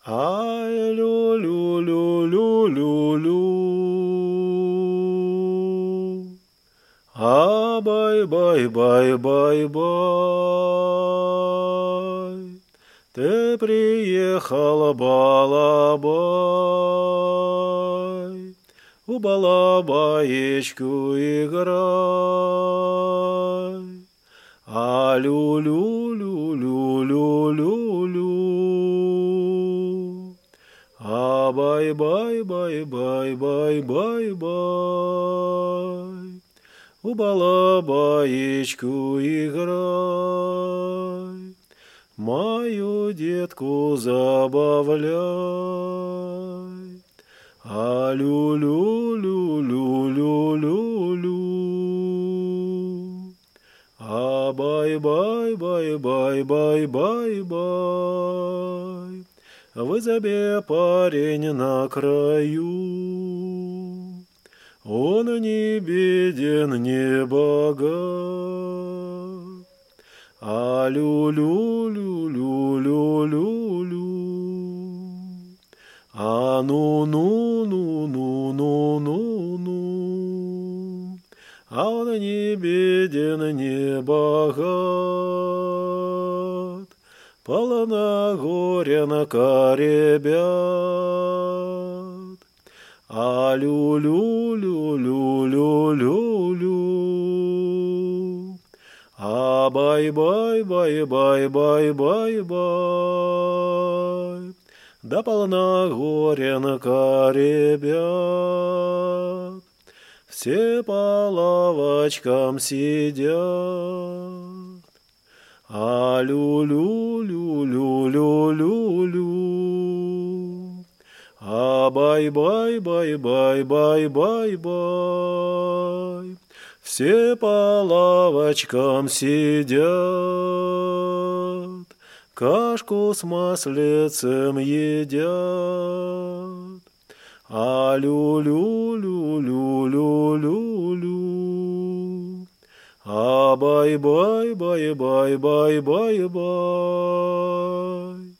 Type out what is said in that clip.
Ай, лю-лю-лю-лю-лю-лю. А бай-бай-бай-бай-бай. Ты приехал, балабай, у балабаечку играй. А лю-лю-лю-лю-лю-лю. А бай-бай-бай-бай-бай-бай. У балабаечку играй. Мою детку забавляй. А лю-лю-лю-лю-лю-лю. А бай-бай-бай-бай-бай-бай. В избе парень на краю. Он не беден, не богат. А лю-лю-лю-лю-лю-лю. А ну-ну-ну-ну-ну-ну. А он не беден, не богат. Полна горя на ребят. А лю-лю-лю-лю-лю-лю. А бай-бай-бай-бай-бай-бай. Да полна горя на ребят. Все по лавочкам сидят. А лю-лю-лю-лю-лю-лю. А бай-бай-бай-бай-бай-бай. Все по лавочкам сидят. Кашку с маслицем едят. А лю-лю-лю-лю-лю-лю. А бай-бай-бай-бай-бай-бай-бай.